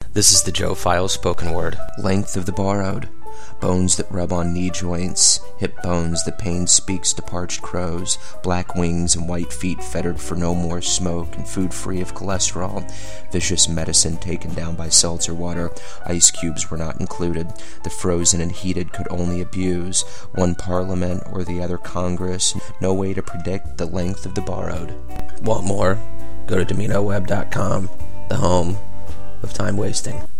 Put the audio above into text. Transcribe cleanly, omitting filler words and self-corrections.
This is the Joe Files spoken word. Length of the borrowed. Bones that rub on knee joints, hip bones that pain speaks to parched crows, black wings and white feet fettered for no more smoke and food free of cholesterol, vicious medicine taken down by seltzer water, ice cubes were not included, the frozen and heated could only abuse, one parliament or the other Congress, no way to predict the length of the borrowed. Want more? Go to DominoWeb.com, the home of time wasting.